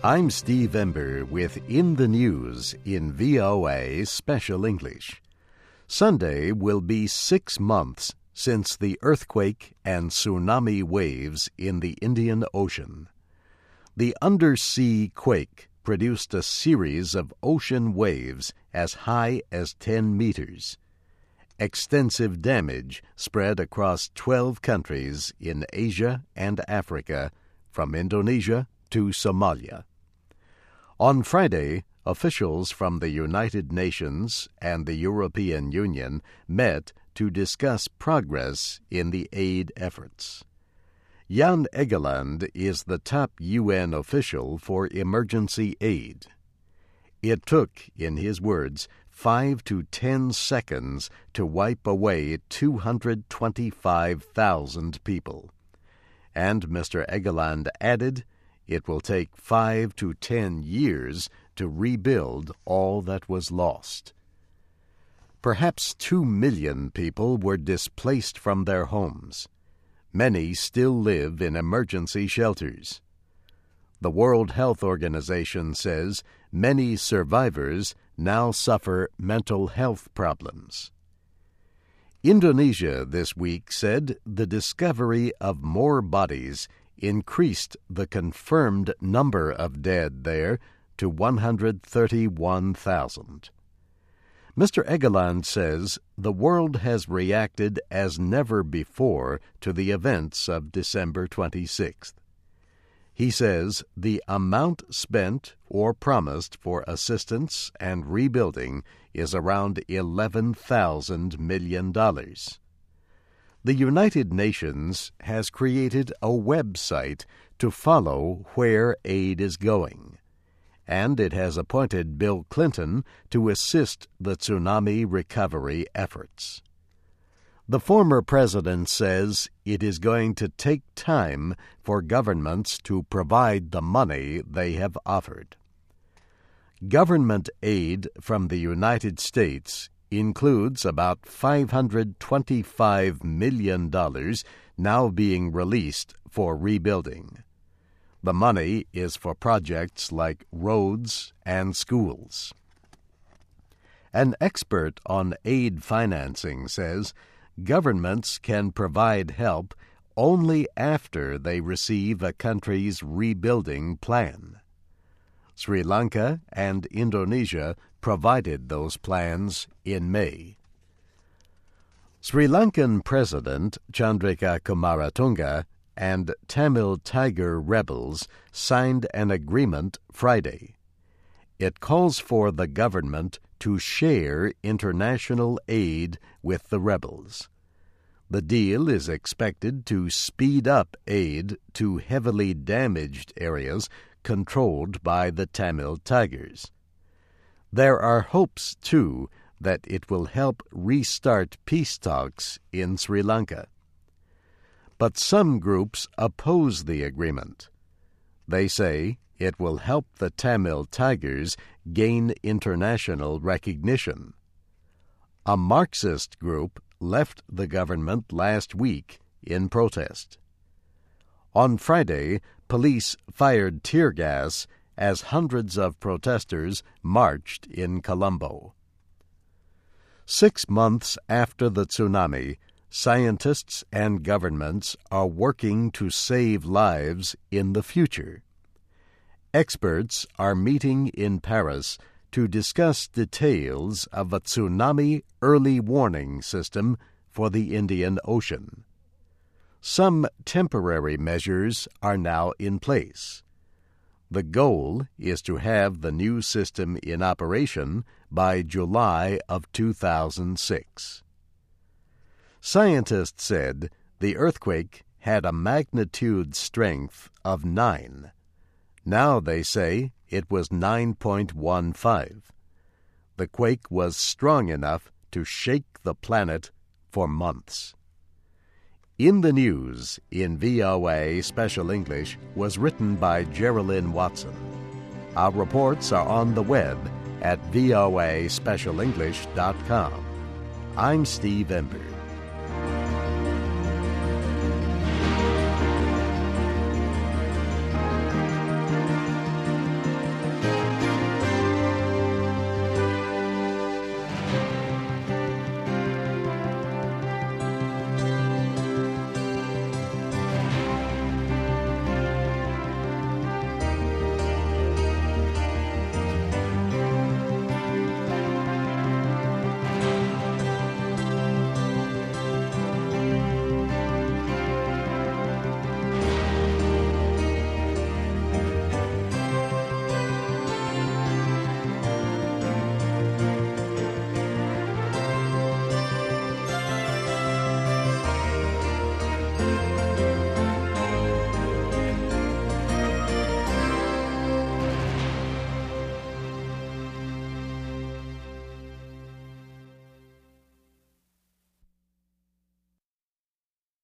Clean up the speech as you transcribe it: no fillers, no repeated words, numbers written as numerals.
I'm Steve Ember with In the News in VOA Special English. Sunday will be 6 months since the earthquake and tsunami waves in the Indian Ocean. The undersea quake produced a series of ocean waves as high as 10 meters. Extensive damage spread across 12 countries in Asia and Africa, from Indonesia to Somalia. On Friday, officials from the United Nations and the European Union met to discuss progress in the aid efforts. Jan Egeland is the top UN official for emergency aid. It took, in his words, 5 to 10 seconds to wipe away 225,000 people. And Mr. Egeland added, it will take 5 to 10 years to rebuild all that was lost. Perhaps 2 million people were displaced from their homes. Many still live in emergency shelters. The World Health Organization says many survivors now suffer mental health problems. Indonesia this week said the discovery of more bodies increased the confirmed number of dead there to 131,000. Mr. Egeland says the world has reacted as never before to the events of December 26th. He says the amount spent or promised for assistance and rebuilding is around $11,000 million. The United Nations has created a website to follow where aid is going, and it has appointed Bill Clinton to assist the tsunami recovery efforts. The former president says it is going to take time for governments to provide the money they have offered. Government aid from the United States includes about $525 million now being released for rebuilding. The money is for projects like roads and schools. An expert on aid financing says governments can provide help only after they receive a country's rebuilding plan. Sri Lanka and Indonesia provided those plans in May. Sri Lankan President Chandrika Kumaratunga and Tamil Tiger rebels signed an agreement Friday. It calls for the government to share international aid with the rebels. The deal is expected to speed up aid to heavily damaged areas controlled by the Tamil Tigers. There are hopes, too, that it will help restart peace talks in Sri Lanka. But some groups oppose the agreement. They say it will help the Tamil Tigers gain international recognition. A Marxist group left the government last week in protest. On Friday, police fired tear gas as hundreds of protesters marched in Colombo. 6 months after the tsunami, scientists and governments are working to save lives in the future. Experts are meeting in Paris to discuss details of a tsunami early warning system for the Indian Ocean. Some temporary measures are now in place. The goal is to have the new system in operation by July of 2006. Scientists said the earthquake had a magnitude strength of 9. Now they say it was 9.15. The quake was strong enough to shake the planet for months. In the News in VOA Special English was written by Geraldine Watson. Our reports are on the web at voaspecialenglish.com. I'm Steve Ember.